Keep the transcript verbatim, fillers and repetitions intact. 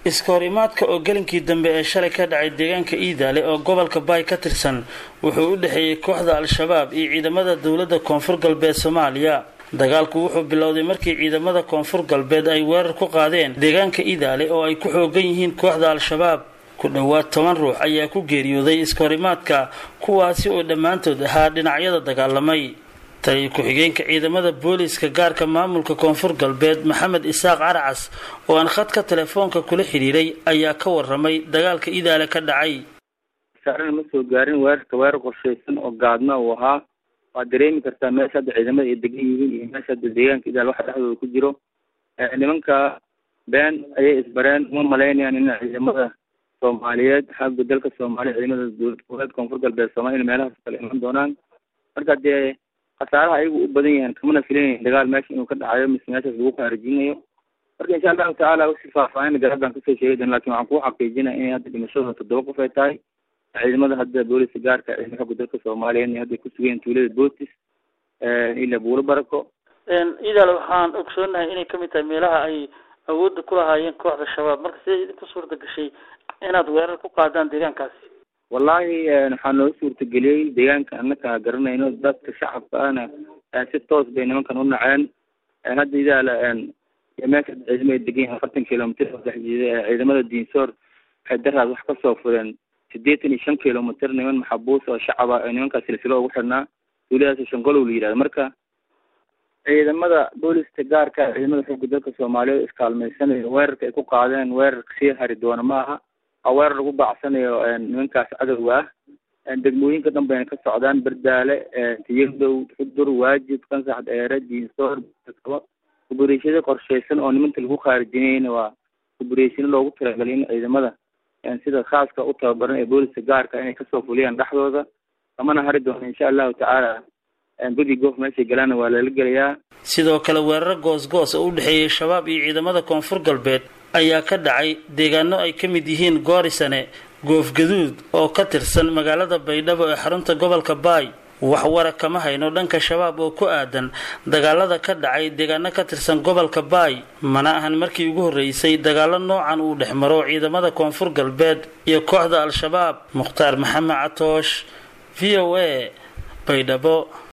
iskoorimaadka oo galinkii dambe ee shalay ka dhacay deegaanka Iidaale oo gobolka Bay ka tirsan wuxuu u dhaxeeyay kooxda al-shabaab iyo ciidamada dawladda Koonfur Galbeed Soomaaliya. dagaalku wuxuu bilowday markii ciidamada Koonfur Galbeed ay weerar ku qaadeen deegaanka Iidaale oo ay ku xoogan yihiin kooxda al-shabaab. ku dhawaad toban ruux ayaa ku geeriyooday iskoorimaadka kuwaasi oo dhammaantood ahaa dhinacyada dagaalamay. taliye ku-xigeenka ciidamada booliska gaarka maamulka Koonfur Galbeed Maxamed Isaaq Caracas oo aan khadka telefoonka kula xiriiray ayaa ka waramay dagaalka Iidaale ka dhacay. saaran ma soo gaarin weerarka weerar qorsheysan oo gaadna uu ahaa waa dareemi kartaa meesha ciidamada ay degan yihiin iyo meesha deegaanka Iidaale waxa dhexdooda ku jiro nimanka been ayay isbareen uma maleynayaan in ciidamada Soomaaliyeed xagga dalka Soomaaliya ciidamada dowladda Koonfur Galbeed Soomaaliya meelaha kale iman doonaan marka dee qasaaraha ayagu u badan yahay kamana filayn dagaal meesha inuu ka dhacayo mismeesha lagu qaarjinayo marka insha Allah taala u sifaafayn garadan ka soo sheegay laakiin waxaan ku xaqiijinaa in hadda dhimashada toddoba qof ay tahay ciidamada hadda booliska gaarka ee xagga dalka Soomaaliya in hadda ku sugan tuulada Bootis ee ila buuro barako een Iidaale waxaan ogsoonahay inay kamid tahay meelaha ay awood ku lahaayeen kooxda shabaab marka sidii ku suurta gashay inaad weerar ku qaadaan deegaankaasi. wallahi waxaan noo suurta galiyay deegaanka annaka garanayno dadka shacabka ana si toos bay nimankan u naceen hadda Iidaale meesha ciidamada degan afartan kiiloomitir ciidamada Diinsoor waxay daraad wax ka soo fureen siddeetan iyo shan kiiloomitir niman maxbuus oo shacab ah nimanka silsilo ugu xirnaa tuuladaas Shangolow la yiraahdo marka ciidamada booliska gaarka ciidamada xogga dalka Soomaaliya iskaalmaysanay weerarka ay ku qaadeen weerarka si hari doona maaha aweer lagu baacsanayo nimankaas cadawga ah degmooyinka dambe ka socdaan Bardaale Tiyagdow Xudur Waajid Qansax Dheere Diinsoor kuburiyada qorsheysan oo nimanka lagu khaarijinayna waa kuburiyada loogu talagalay in ciidamada sida khaaska u tababaran ee booliska gaarka inay ka soo fuliyaan dhaxdooda amana hari doona insha Allah taala gudi goof meesha galana waa la galayaa. sidoo kale weerar goos goos oo u dhaxeeyay shabaab iyo ciidamada Koonfur Galbeed ayaa ka dhacay deegaano ay ka mid yihiin Goorisane goof gaduud oo ka tirsan magaalada Baydhabo ee xarunta gobolka Bay. wax wara kama hayno dhanka shabaab oo ku aadan dagaalada ka dhacay deegaano ka tirsan gobolka Bay mana ahan markii ugu horeysay dagaalo noocan uu dhexmaro ciidamada Koonfur Galbeed iyo kooxda al-shabaab. Mukhtaar Maxamed Catoosh V O A Baydhabo.